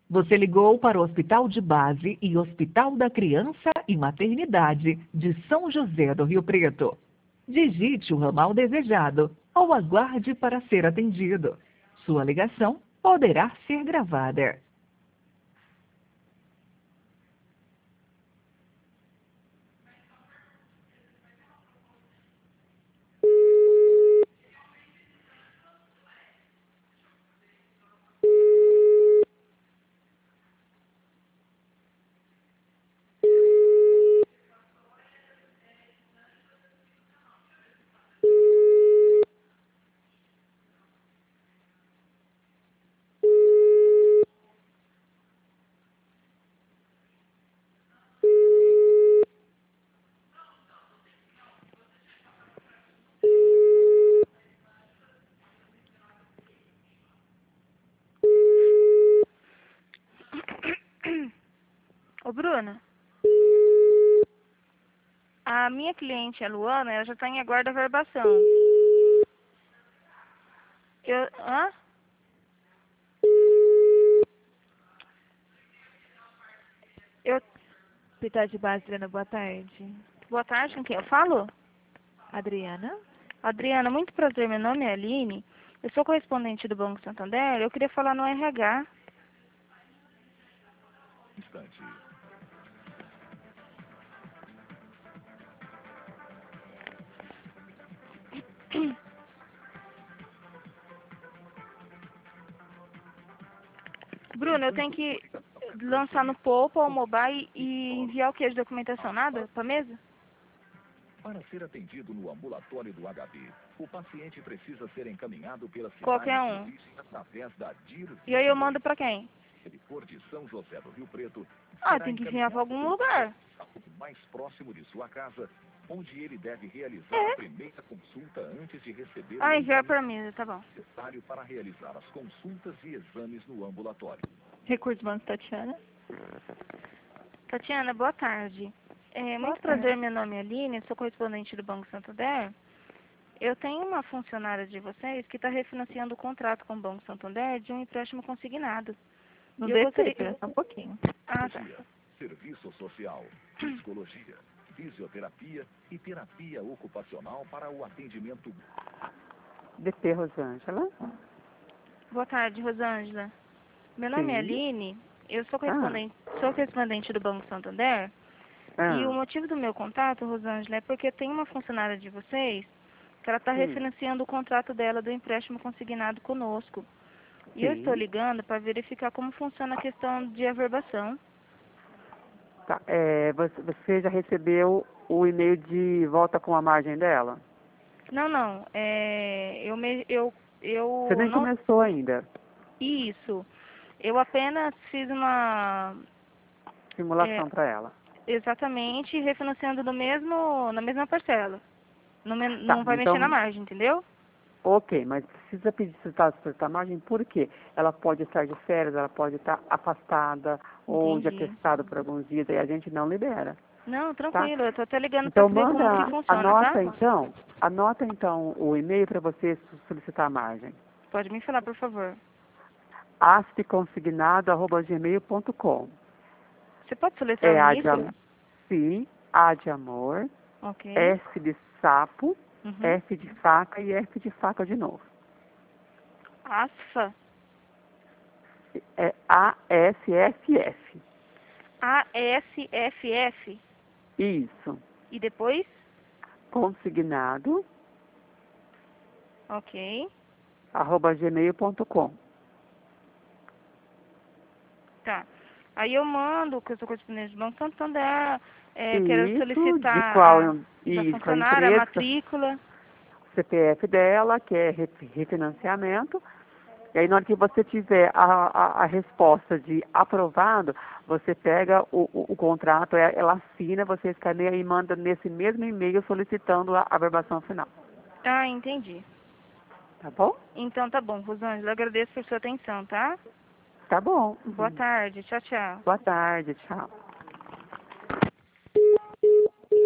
Você ligou para o Hospital de Base e Hospital da Criança e Maternidade de São José do Rio Preto. Digite o ramal desejado ou aguarde para ser atendido. Sua ligação poderá ser gravada. Ô, Bruna, a minha cliente, a Luana, ela já está em aguardo da verbação. Hã? Hospital de Base, Adriana, boa tarde. Boa tarde, com quem eu falo? Adriana? Adriana, muito prazer, meu nome é Aline. Eu sou correspondente do Banco Santander. Eu queria falar no RH. Instante. Bruna, eu tenho que lançar no Poupa ou Mobile e enviar o que de documentação? Nada? Pra mesa? Para ser atendido no ambulatório do HB, o paciente precisa ser encaminhado pela cidade Qualquer um. de origem através da DIR. E aí eu mando pra quem? Se ele for de São José do Rio Preto, Ah, tem que enviar pra algum lugar. o mais próximo de sua casa, onde ele deve realizar a primeira consulta antes de receber o Enviar pra mesa, tá bom. necessário para realizar as consultas e exames no ambulatório. Recursos Banco Tatiana? Tatiana, boa tarde. Muito prazer, meu nome é Aline, sou correspondente do Banco Santander. Eu tenho uma funcionária de vocês que está refinanciando o contrato com o Banco Santander de um empréstimo consignado. No E eu DT, gostaria... só um pouquinho. Ah, tá. Serviço social, psicologia, fisioterapia e terapia ocupacional para o atendimento. DP Rosângela. Boa tarde, Rosângela. Meu nome é Aline, eu sou correspondente do Banco Santander. E o motivo do meu contato, Rosângela, é porque tem uma funcionária de vocês que ela está refinanciando o contrato dela do empréstimo consignado conosco. E eu estou ligando para verificar como funciona a questão de averbação. Tá, você já recebeu o e-mail de volta com a margem dela? Não. Você nem não... começou ainda. Isso. Eu apenas fiz uma... Simulação para ela. Exatamente, refinanciando na mesma parcela. Não vai então, mexer na margem, entendeu? Ok, mas precisa pedir solicitar a margem por quê? Ela pode estar de férias, ela pode estar afastada ou de atestado por alguns dias, aí a gente não libera. Não, tranquilo, eu tô até ligando Então para saber como que funciona, anota então o e-mail para você solicitar a margem. Pode me falar, por favor. aspconsignado@gmail.com. Você pode soletrar isso? Sim, A de amor, Ok. S de sapo, F de faca e F de faca de novo. ASFA? É ASFF. ASFF? Isso. E depois? Consignado. Ok. @gmail.com. Tá. Aí eu mando, que eu sou correspondente do Banco Santander, quero solicitar de qual da funcionária, a matrícula. CPF dela, que é refinanciamento. E aí, na hora que você tiver a resposta de aprovado, você pega o contrato, ela assina, você escaneia e manda nesse mesmo e-mail solicitando a averbação final. Ah, entendi. Tá bom? Então tá bom, Rosângela, agradeço por sua atenção, tá? Tá bom. Boa tarde, tchau, tchau. Boa tarde, tchau.